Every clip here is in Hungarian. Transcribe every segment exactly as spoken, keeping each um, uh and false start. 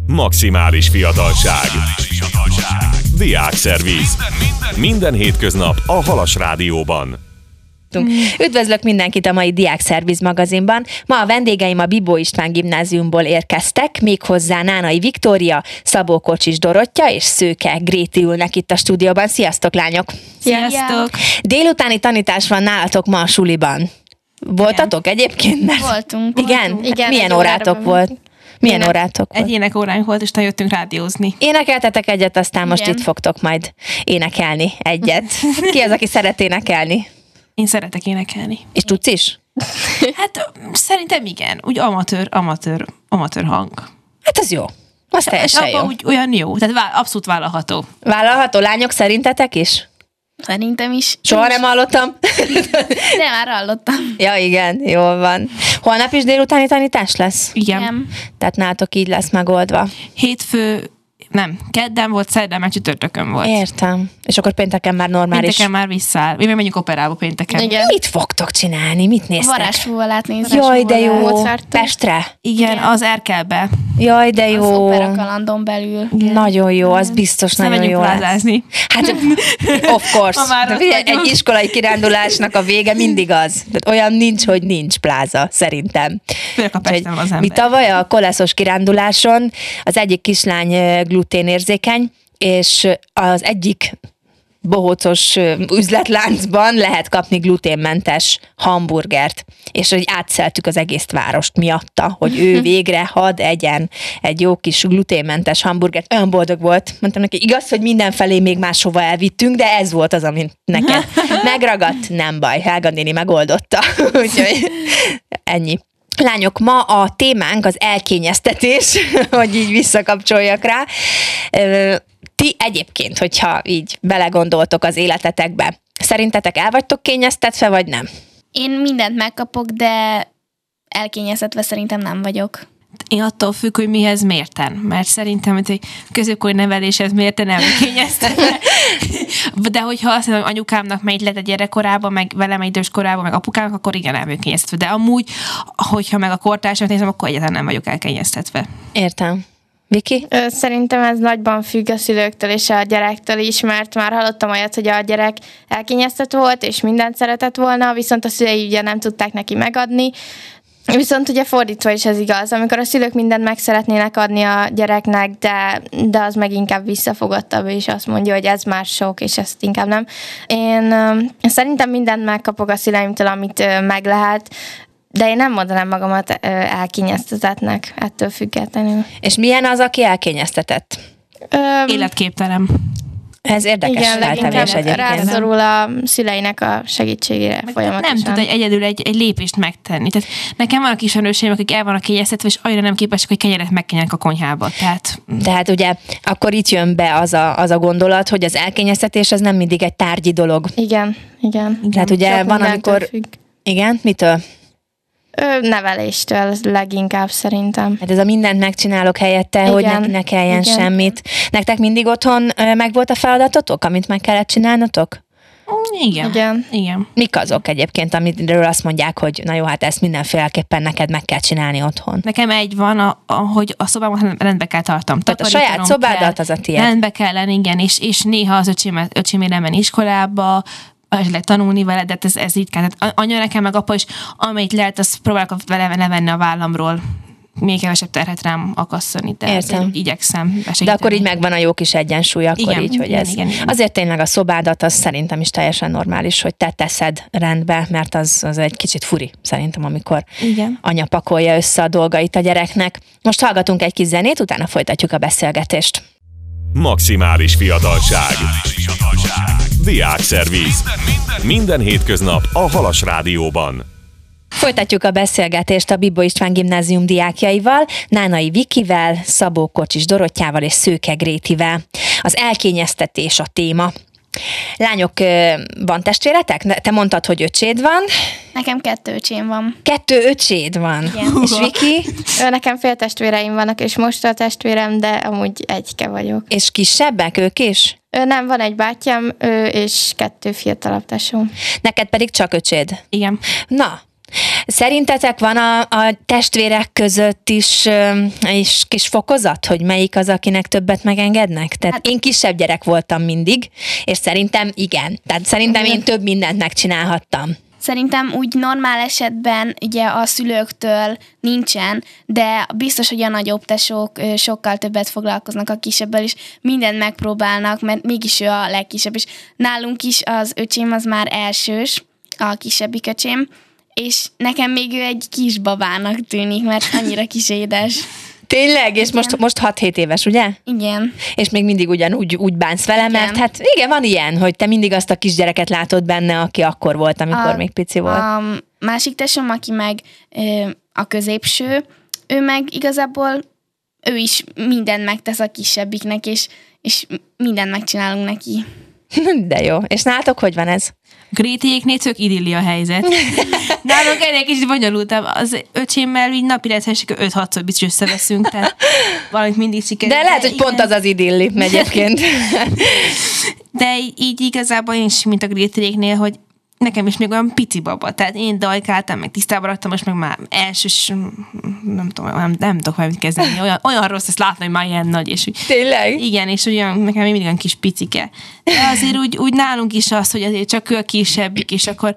Maximális fiatalság. Diákszerviz. Minden hétköznap a Halas Rádióban. Üdvözlök mindenkit a mai Diákszerviz magazinban. Ma a vendégeim a Bibó István Gimnáziumból érkeztek, méghozzá Nánai Viktória, Szabó Kocsis Dorottya és Szőke Gréti ülnek itt a stúdióban. Sziasztok, lányok! Sziasztok! Délutáni tanítás van nálatok ma a suliban. Voltatok igen. egyébként? Mert... Voltunk. Igen? Voltunk. Igen, milyen órátok volt? Milyen Ének, órátok volt? Egy ének óránk volt, és utána jöttünk rádiózni. Énekeltetek egyet, aztán most igen. itt fogtok majd énekelni egyet. Ki az, aki szeret énekelni? Én szeretek énekelni. És tudsz is? Hát szerintem igen. Úgy amatőr, amatőr, amatőr hang. Hát az jó. Az teljesen jó. Úgy olyan jó. Tehát vá- abszolút vállalható. Vállalható? Lányok, szerintetek is? Szerintem is. Soha nem hallottam. De már hallottam. Ja, igen, jól van. Holnap is délutáni tanítás lesz? Igen. Igen. Tehát nálatok így lesz megoldva. Hétfő, nem, kedden volt, szerdán már csütörtökön volt. Értem. És akkor pénteken már normális. Pénteken már visszaáll. Mi megyünk operába pénteken. Igen. Mit fogtok csinálni? Mit néztek? Varázsfúvalát nézni. Jaj, de jó. Mozartot. Pestre? Igen, Igen. az Erkelbe. Jaj, de Az jó. operakalandon belül. Nagyon jó, az biztos Nem nagyon menjünk jó lesz. plázázni. Hát, of course. Ha már De ott figyelj, vagyunk. egy iskolai kirándulásnak a vége mindig az. Tehát olyan nincs, hogy nincs pláza, szerintem. Főleg a Pesten az ember. Mi tavaly a koleszos kiránduláson az egyik kislány ö, gluténérzékeny, és az egyik bohócos ö, üzletláncban lehet kapni gluténmentes hamburgert, és hogy átszeltük az egész várost miatta, hogy ő végre hadd egyen egy jó kis gluténmentes hamburgert. Olyan boldog volt. Mondtam neki, igaz, hogy mindenfelé még máshova elvittünk, de ez volt az, amit neked megragadt. Nem baj, Helga néni megoldotta. Úgyhogy ennyi. Lányok, ma a témánk az elkényeztetés, hogy így visszakapcsoljak rá. Ti egyébként, hogyha így belegondoltok az életetekbe, szerintetek el vagytok kényeztetve, vagy nem? Én mindent megkapok, de elkényeztetve szerintem nem vagyok. Én attól függ, hogy mihez mérten. Mert szerintem, hogy egy középkori neveléshez mérten nem kényeztetve. De hogyha azt mondom, anyukámnak megy lett a gyerekkorában, meg velem egy idős korában, meg apukámnak, akkor igen, el vagyok kényeztetve. De amúgy, hogyha meg a kortársamat nézem, akkor egyáltalán nem vagyok elkényeztetve. Értem. Viki? Ö, Szerintem ez nagyban függ a szülőktől és a gyerektől is, mert már hallottam olyat, hogy a gyerek elkényeztetve volt, és mindent szeretett volna, viszont a szülei ugye nem tudták neki megadni. Viszont ugye fordítva is ez igaz, amikor a szülők mindent meg szeretnének adni a gyereknek, de, de az meg inkább visszafogottabb, és azt mondja, hogy ez már sok, és ezt inkább nem. Én ö, szerintem mindent megkapok a szüleimtől, amit ö, meg lehet, de én nem mondanám magamat ö, elkényeztetetnek ettől függetlenül. És milyen az, aki elkényeztetett? Ö, Életképtelen. Ez érdekes Igen, feltevés leginkább egyébként. rászorul a szüleinek a segítségére folyamatosan. Nem tud egy, egyedül egy, egy lépést megtenni. Tehát nekem vannak ismerőseim, akik el vannak kényeztetve, és annyira nem képesek, hogy kenyeret megkenjenek a konyhába. Tehát... Tehát ugye akkor itt jön be az a, az a gondolat, hogy az elkényeztetés az nem mindig egy tárgyi dolog. Igen, igen. Tehát ugye Sok van, mindentől amikor... függ. Igen? Mitől? Ö, neveléstől leginkább szerintem. Hát ez a mindent megcsinálok helyette, Igen, hogy ne, ne kelljen igen. semmit. Nektek mindig otthon ö, meg volt a feladatotok, amit meg kellett csinálnotok? Igen. Igen. Igen. Mik azok egyébként, amiről azt mondják, hogy na jó, hát ezt mindenféleképpen neked meg kell csinálni otthon? Nekem egy van, a, a, hogy a szobámat rendbe kell tartam. Tehát a saját szobádat az a tiéd. Rendbe kell lenni, igen, és, és néha az öcsém, öcsém elmenni iskolába, esetleg tanulni vele, de ez, ez így kell. Tehát anya nekem, meg apa is, amelyik lehet, azt próbálok vele levenni a vállamról. Még kevesebb terhet rám akasszani, de Értem. úgy igyekszem besegíteni. De akkor így megvan a jó kis egyensúly, akkor Igen, így, hogy igen, ez. igen, igen. Azért tényleg a szobádat, az szerintem is teljesen normális, hogy te teszed rendbe, mert az, az egy kicsit furi, szerintem, amikor Igen. anya pakolja össze a dolgait a gyereknek. Most hallgatunk egy kis zenét, utána folytatjuk a beszélgetést. Maximális fiatalság. Diákszerviz. Minden hétköznap a Halas Rádióban. Folytatjuk a beszélgetést a Bibó István Gimnázium diákjaival, Nánai Vikivel, Szabó Kocsis Dorottyával és Szőke Grétivel. Az elkényeztetés a téma. Lányok, van testvéretek? Te mondtad, hogy öcséd van. Nekem kettő öcsém van. Kettő öcséd van. Igen. És Viki? Ö, Nekem féltestvéreim vannak, és most a testvérem, de amúgy egyke vagyok. És kisebbek ők is? Ö, Nem, van egy bátyám, ő és kettő fiatalabb tesóm. Neked pedig csak öcséd. Igen. Na, Szerintetek van a, a testvérek között is, is kis fokozat, hogy melyik az, akinek többet megengednek? Tehát hát, én kisebb gyerek voltam mindig, és szerintem igen. Tehát szerintem én több mindent megcsinálhattam. Szerintem úgy normál esetben ugye a szülőktől nincsen, de biztos, hogy a nagyobb tesók sokkal többet foglalkoznak a kisebbel, és mindent megpróbálnak, mert mégis ő a legkisebb. És nálunk is az öcsém az már elsős, a kisebbik öcsém, és nekem még ő egy kis babának tűnik, mert annyira kis édes. Tényleg? És most, most hat-hét éves, ugye? Igen. És még mindig ugyanúgy úgy bánsz vele, igen. Mert hát igen, van ilyen, hogy te mindig azt a kisgyereket látod benne, aki akkor volt, amikor a, még pici volt. A másik tesóm, aki meg ö, a középső, ő meg igazából ő is mindent megtesz a kisebbiknek, és, és mindent megcsinálunk neki. De jó. És nálatok hogy van ez? Grétiéknél tök idilli a helyzet. Nálunk ennél kicsit bonyolultabb. Az öcsémmel így napi rendszerűen öt-hatszor biztos összeveszünk, tehát valamit mindig sikerül. De lehet, hogy igen. Pont az az idilli egyébként. De így igazából én is, mint a Grétiéknél, hogy nekem is még olyan pici baba, tehát én dajkáltam, meg tisztában raktam, most meg már elsős, nem tudom, nem, nem tudok valamit kezdeni. Olyan, olyan rossz ezt látni, hogy már ilyen nagy. És úgy, tényleg? Igen, és olyan, nekem mindig olyan kis picike. De azért úgy, úgy nálunk is az, hogy azért csak ő a kisebbik, és akkor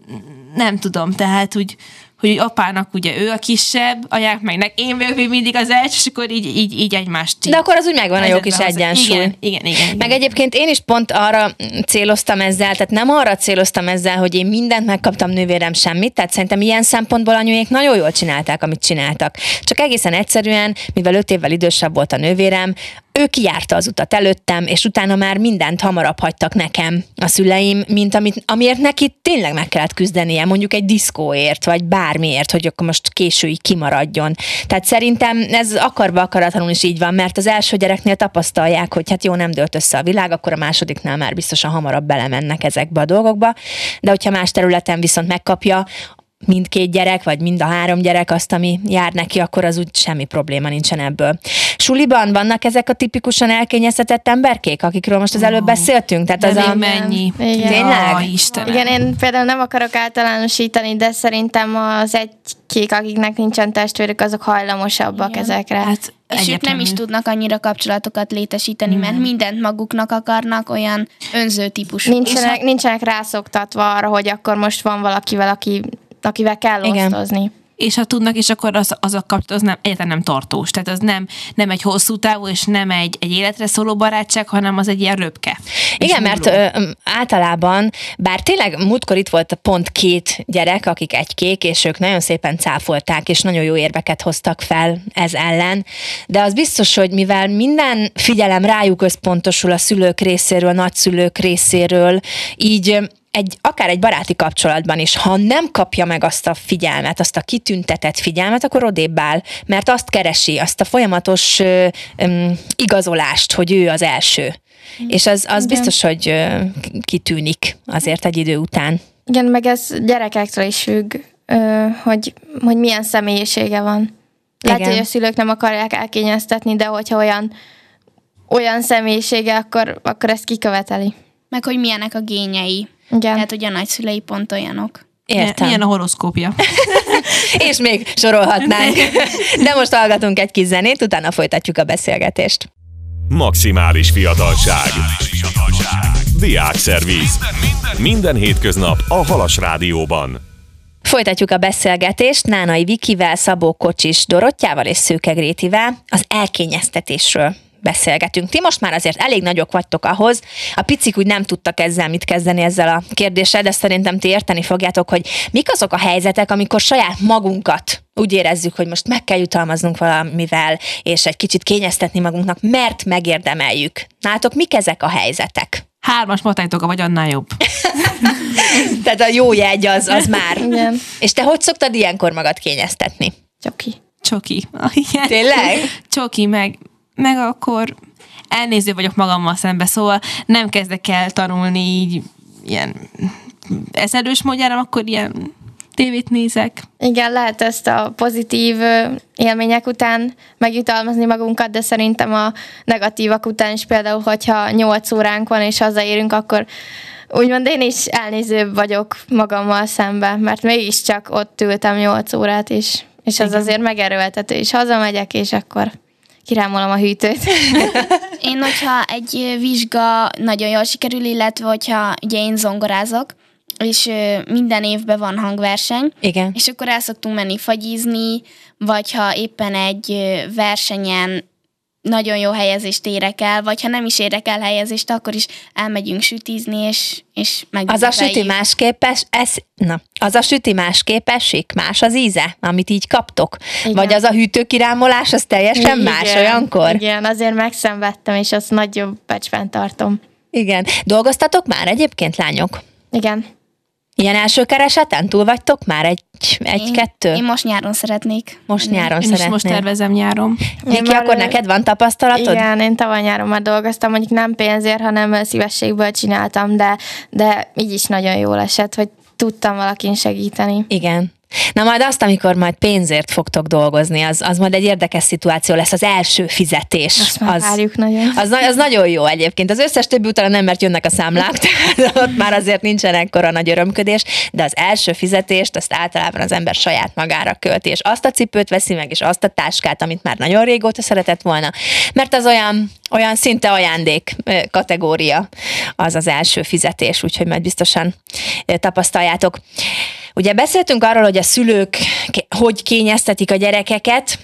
nem tudom, tehát úgy, hogy apának ugye ő a kisebb, anyák meg én vagyok még mindig az első, és akkor így, így, így egymást. De akkor az úgy megvan a jó kis egyensúly. Igen, igen, igen, igen. Meg egyébként én is pont arra céloztam ezzel, tehát nem arra céloztam ezzel, hogy én mindent megkaptam, nővérem semmit, tehát szerintem ilyen szempontból anyuék nagyon jól csinálták, amit csináltak. Csak egészen egyszerűen, mivel öt évvel idősebb volt a nővérem, ő kijárta az utat előttem, és utána már mindent hamarabb hagytak nekem a szüleim, mint amit, amiért neki tényleg meg kellett küzdenie, mondjuk egy diszkóért, vagy bármiért, hogy akkor most későig kimaradjon. Tehát szerintem ez akarva akaratlanul is így van, mert az első gyereknél tapasztalják, hogy hát jó, nem dőlt össze a világ, akkor a másodiknál már biztosan hamarabb belemennek ezekbe a dolgokba, de hogyha más területen viszont megkapja mindkét gyerek, vagy mind a három gyerek azt, ami jár neki, akkor az úgy semmi probléma nincsen ebből. Suliban vannak ezek a tipikusan elkényeztetett emberkék, akikről most az előbb beszéltünk? Tehát de az a... mennyi. Igen. Tényleg? Oh, Istenem. Igen, én például nem akarok általánosítani, de szerintem az egy-kék, akiknek nincsen testvérük, azok hajlamosabbak igen. ezekre. Hát, és ők nem is tudnak annyira kapcsolatokat létesíteni, mm. mert mindent maguknak akarnak, olyan önző típusú. Nincsenek, nincsenek rászoktatva arra, hogy akkor most van valakivel, aki akivel kell igen. osztozni. És ha tudnak, és akkor az, az a kapcsolat az nem, egyáltalán nem tartós. Tehát az nem, nem egy hosszú távú, és nem egy, egy életre szóló barátság, hanem az egy ilyen röpke. Igen, mert ö, általában, bár tényleg múltkor itt volt pont két gyerek, akik egykék, és ők nagyon szépen cáfolták, és nagyon jó érveket hoztak fel ez ellen, de az biztos, hogy mivel minden figyelem rájuk összpontosul a szülők részéről, a nagyszülők részéről, így egy, akár egy baráti kapcsolatban is, ha nem kapja meg azt a figyelmet, azt a kitüntetett figyelmet, akkor odébb áll, mert azt keresi, azt a folyamatos ö, ö, igazolást, hogy ő az első. Mm. És az, az biztos, hogy ö, kitűnik azért egy idő után. Igen, meg ez gyerekektől is függ, ö, hogy, hogy milyen személyisége van. Lehet, hogy a szülők nem akarják elkényeztetni, de hogyha olyan, olyan személyisége, akkor, akkor ezt kiköveteli. Meg hogy milyenek a génjei. Igen. Tehát, hogy a nagyszülei pont olyanok. Értem. Milyen a horoszkópja. És még sorolhatnánk. De most hallgatunk egy kis zenét, utána folytatjuk a beszélgetést. Maximális fiatalság. Diákszerviz. Minden hétköznap a Halas Rádióban. Folytatjuk a beszélgetést Nánai Vikivel, Szabó Kocsis Dorottyával és Szőke Grétivel az elkényeztetésről beszélgetünk. Ti most már azért elég nagyok vagytok ahhoz, a picik úgy nem tudtak ezzel mit kezdeni ezzel a kérdéssel, de szerintem ti érteni fogjátok, hogy mik azok a helyzetek, amikor saját magunkat úgy érezzük, hogy most meg kell jutalmaznunk valamivel, és egy kicsit kényeztetni magunknak, mert megérdemeljük. Nálatok mik ezek a helyzetek? Hármas matánytoka vagy annál jobb. Tehát a jó jegy az, az már. Igen. És te hogy szoktad ilyenkor magad kényeztetni? Csoki. Csoki. Igen. Tényleg? Csoki, meg, meg akkor elnéző vagyok magammal szembe, szóval nem kezdek el tanulni így ilyen ezelős módjára, akkor ilyen tévét nézek. Igen, lehet ezt a pozitív élmények után megjutalmazni magunkat, de szerintem a negatívak után is, például, hogyha nyolc óránk van és hazaérünk, akkor úgymond én is elnézőbb vagyok magammal szemben, mert mégiscsak ott ültem nyolc órát, és, és az azért megerőltető, és hazamegyek, és akkor kirámolom a hűtőt. Én, hogyha egy vizsga nagyon jól sikerül, illetve hogyha ugye én zongorázok, és minden évben van hangverseny, Igen. és akkor el szoktunk menni fagyizni, vagy ha éppen egy versenyen nagyon jó helyezést érek el, vagy ha nem is érek el helyezést, akkor is elmegyünk sütizni, és, és meg. Az a süti másképes, ez, na, az a süti másképp esik, más az íze, amit így kaptok? Igen. Vagy az a hűtőkirámolás, az teljesen igen, más olyankor? Igen, azért megszenvedtem, és azt nagyobb becsben tartom. Igen. Dolgoztatok már egyébként, lányok? Igen. Ilyen első kereseten túl vagytok már egy, egy-kettő? Én, én most nyáron szeretnék. Most nyáron én szeretnék. Én most tervezem nyáron. Niki, akkor neked van tapasztalatod? Igen, én tavaly nyáron már dolgoztam, mondjuk nem pénzért, hanem szívességből csináltam, de, de így is nagyon jól esett, hogy tudtam valakin segíteni. Igen. Na majd azt, amikor majd pénzért fogtok dolgozni, az, az majd egy érdekes szituáció lesz, az első fizetés. Azt már az, várjuk nagyon. Az, az nagyon jó egyébként. Az összes többi utána nem, mert jönnek a számlák, tehát ott már azért nincsen ekkora nagy örömködés, de az első fizetést azt általában az ember saját magára költi, és azt a cipőt veszi meg, és azt a táskát, amit már nagyon régóta szeretett volna, mert az olyan, olyan szinte ajándék kategória az az első fizetés, úgyhogy majd biztosan tapasztaljátok. Ugye beszéltünk arról, hogy a szülők hogy kényeztetik a gyerekeket.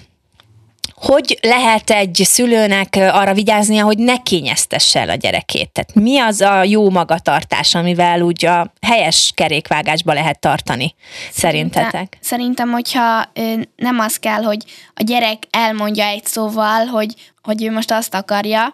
Hogy lehet egy szülőnek arra vigyáznia, hogy ne kényeztesse el a gyerekét? Tehát mi az a jó magatartás, amivel úgy a helyes kerékvágásba lehet tartani, szerintetek? Szerintem, szerintem hogyha nem az kell, hogy a gyerek elmondja egy szóval, hogy, hogy ő most azt akarja,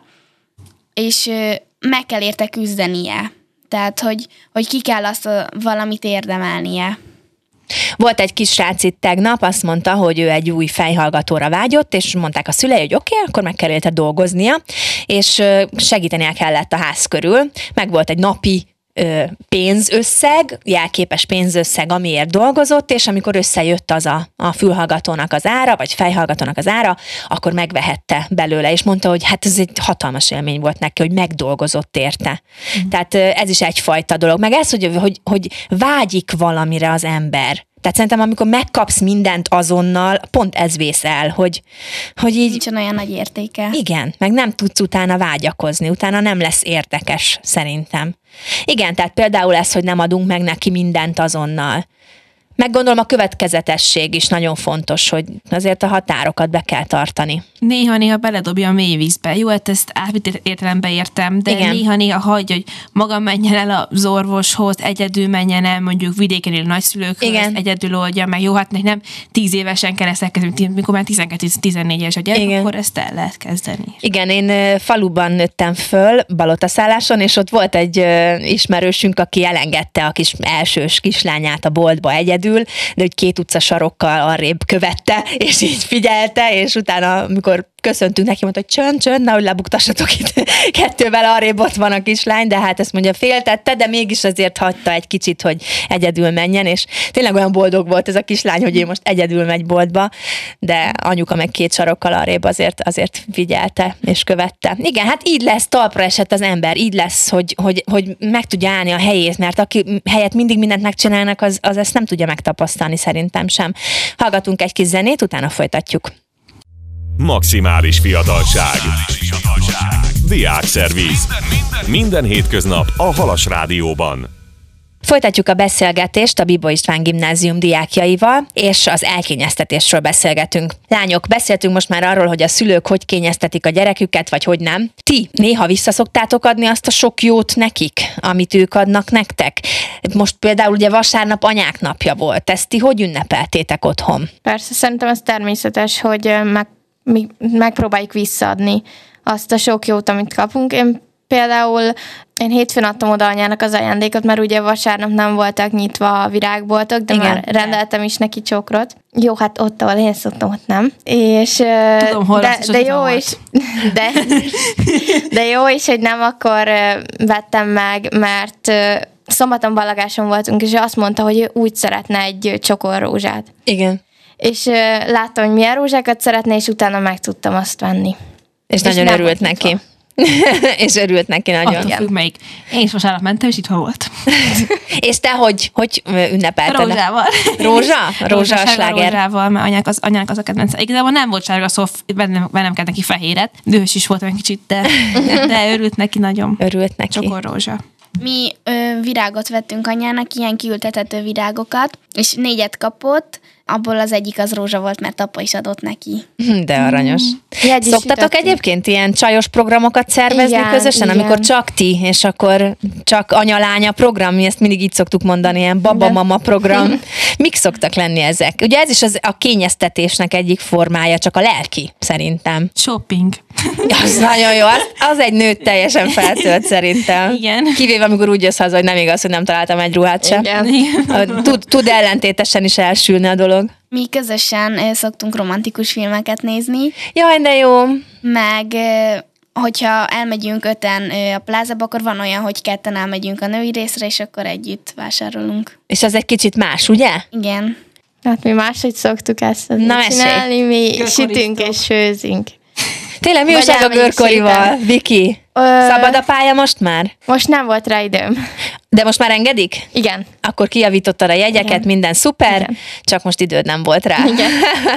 és meg kell érte küzdenie. Tehát, hogy, hogy ki kell azt a, valamit érdemelnie. Volt egy kis srác itt tegnap, azt mondta, hogy ő egy új fejhallgatóra vágyott, és mondták a szülei, hogy oké, okay, akkor meg kell érte dolgoznia, és segítenie kellett a ház körül. Meg volt egy napi pénzösszeg, jelképes pénzösszeg, amiért dolgozott, és amikor összejött az a, a fülhallgatónak az ára, vagy fejhallgatónak az ára, akkor megvehette belőle, és mondta, hogy hát ez egy hatalmas élmény volt neki, hogy megdolgozott érte. Mm. Tehát ez is egyfajta dolog. Meg ez, hogy, hogy, hogy vágyik valamire az ember. Tehát szerintem, amikor megkapsz mindent azonnal, pont ez vész el, hogy, hogy így... Nincsen olyan nagy értéke. Igen, meg nem tudsz utána vágyakozni, utána nem lesz érdekes, szerintem. Igen, tehát például ez, hogy nem adunk meg neki mindent azonnal. Meg gondolom a következetesség is nagyon fontos, hogy azért a határokat be kell tartani. Néha-néha beledobja a mély vízbe. Jó, hát ezt átvitt értelembe értem, de igen. Néha-néha hagyja, hogy maga menjen el az orvoshoz, egyedül menjen el, mondjuk vidéken élő nagyszülőkhöz, igen. Egyedül oldja meg. Jó, hát nem tíz évesen kell ezt elkezdeni, mikor már tizenkettő-tizennégy éves a gyerek, igen. Akkor ezt el lehet kezdeni. Igen, én faluban nőttem föl, Balotaszálláson, és ott volt egy ismerősünk, aki elengedte a kis elsős kislányát a boltba egyedül, de hogy két utca sarokkal arrébb követte, és így figyelte, és utána, amikor köszöntünk neki, mondta, hogy csönd, csönd, nehogy lebuktassatok itt kettővel arrébb ott van a kislány, de hát ezt mondja, féltette, de mégis azért hagyta egy kicsit, hogy egyedül menjen, és tényleg olyan boldog volt ez a kislány, hogy ő most egyedül megy boltba, de anyuka meg két sarokkal arrébb azért, azért figyelte és követte. Igen, hát így lesz, talpra esett az ember, így lesz, hogy, hogy, hogy meg tudja állni a helyét, mert aki helyett mindig mindent megcsinálnak, az, az ezt nem tudja megtapasztalni szerintem sem. Hallgatunk egy kis zenét, utána folytatjuk. Maximális fiatalság. Diákszerviz. Minden hétköznap a Halas Rádióban. Folytatjuk a beszélgetést a Bibó István Gimnázium diákjaival, és az elkényeztetésről beszélgetünk. Lányok, beszéltünk most már arról, hogy a szülők hogy kényeztetik a gyereküket, vagy hogy nem. Ti néha visszaszoktátok adni azt a sok jót nekik, amit ők adnak nektek? Most például ugye vasárnap anyák napja volt. Ezt ti hogy ünnepeltétek otthon? Persze, szerintem ez természetes, hogy meg, mi megpróbáljuk visszaadni azt a sok jót, amit kapunk. Én például én hétfőn adtam oda anyának az ajándékot, mert ugye vasárnap nem voltak nyitva a virágboltok, de igen, már rendeltem is neki csokrot. Jó, hát ott, ahol én szoktam, ott nem. És, Tudom, hol de, de jó is, de, de jó is, hogy nem akkor vettem meg, mert szombaton ballagáson voltunk, és ő azt mondta, hogy ő úgy szeretne egy csokorrózsát. Igen. És uh, láttam, hogy milyen rózsákat szeretne, és utána meg tudtam azt venni. És, és nagyon örült neki. És örült neki nagyon. Attól függ, melyik. Én is vasárnap mentem, és itt volt. És te hogy, hogy ünnepelted? Rózsával. Rózsa? Rózsa a sárga sláger. rózsával, mert anyák az, anyák az a kedvence. Igazából nem volt sárga, szóval bennem, bennem kellett neki fehéret. Dühös is voltam egy kicsit, de, de örült neki nagyon. Örült neki. Csokor rózsa. Mi ö, virágot vettünk anyának, ilyen kiültethető virágokat, és négyet kapott, abból az egyik az rózsa volt, mert apa is adott neki. De aranyos. Jegy is Szoktatok sütöttünk. egyébként ilyen csajos programokat szervezni Igen, közösen, igen. amikor csak ti, és akkor csak anya-lánya program, mi ezt mindig így szoktuk mondani, ilyen baba-mama program. Mik szoktak lenni ezek? Ugye ez is az, a kényeztetésnek egyik formája, csak a lelki, szerintem. Shopping. Az nagyon jó, az, az egy nőt teljesen feltölt szerintem. Igen. Kivéve, amikor úgy jössz haza, hogy nem igaz, hogy nem találtam egy ruhát sem. Igen. Tud, tud ellentétesen is elsülni a dolog. Mi közösen ö, szoktunk romantikus filmeket nézni, Jaj, de jó. meg ö, hogyha elmegyünk öten ö, a plázába, akkor van olyan, hogy ketten elmegyünk a női részre, és akkor együtt vásárolunk. És az egy kicsit más, ugye? Igen. Hát mi máshogy szoktuk ezt Na, mesélj. csinálni, mi Görkorisztok. sütünk és főzünk. Tényleg mi Vagy újság a elmegyünk görkorival, sétálni. Viki? Ö, Szabad a pálya most már? Most nem volt rá időm. De most már engedik? Igen. Akkor kijavítottad a jegyeket, Igen. minden szuper, Igen. csak most időd nem volt rá. Igen.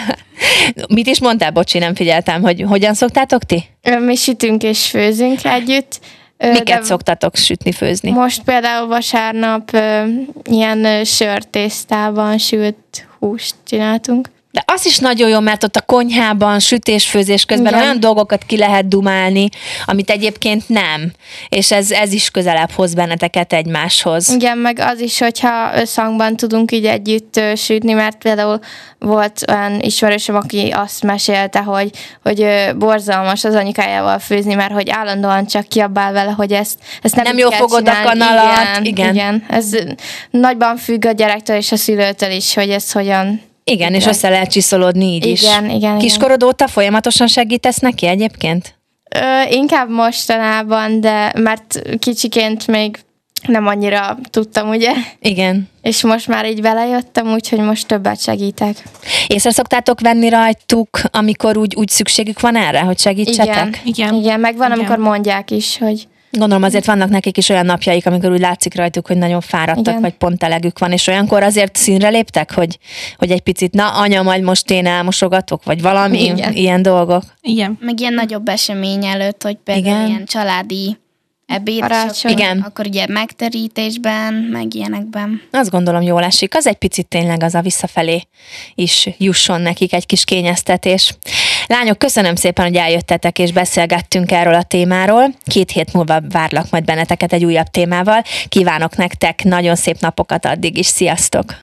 Mit is mondtál, bocsi, nem figyeltem, hogy hogyan szoktátok ti? Ö, Mi sütünk és főzünk együtt. Ö, Miket de szoktatok sütni, főzni? Most például vasárnap ö, ilyen ö, sörtésztában sült húst csináltunk. De az is nagyon jó, mert ott a konyhában, sütés-főzés közben Igen. olyan dolgokat ki lehet dumálni, amit egyébként nem. És ez, ez is közelebb hoz benneteket egymáshoz. Igen, meg az is, hogyha összhangban tudunk így együtt ö, sütni, mert például volt olyan ismerősöm, aki azt mesélte, hogy, hogy ö, borzalmas az anyukájával főzni, mert hogy állandóan csak kiabál vele, hogy ezt, ezt nem, Nem így jól kell fogod a csinálni. kanalat, Igen, igen. igen. Ez nagyban függ a gyerektől és a szülőtől is, hogy ez hogyan... Igen, és össze lehet csiszolódni így is. Igen, igen, igen. Kiskorod óta folyamatosan segítesz neki egyébként? Ö, inkább mostanában, de mert kicsiként még nem annyira tudtam, ugye? Igen. És most már így belejöttem, úgyhogy most többet segítek. Észre szoktátok venni rajtuk, amikor úgy, úgy szükségük van erre, hogy segítsetek? Igen, Igen. igen, meg van, Igen. amikor mondják is, hogy Gondolom azért vannak nekik is olyan napjaik, amikor úgy látszik rajtuk, hogy nagyon fáradtak, Igen. vagy pont elegük van, és olyankor azért színre léptek, hogy, hogy egy picit, na anya, majd most én elmosogatok, vagy valami Igen. ilyen dolgok. Igen. Meg ilyen nagyobb esemény előtt, hogy például Igen. ilyen családi ebéd, és Karácsony. akkor, Igen. akkor ugye megterítésben, meg ilyenekben. Azt gondolom jól esik. Az egy picit tényleg az a visszafelé is jusson nekik egy kis kényeztetés. Lányok, köszönöm szépen, hogy eljöttetek és beszélgettünk erről a témáról. Két hét múlva várlak majd benneteket egy újabb témával. Kívánok nektek nagyon szép napokat addig is. Sziasztok!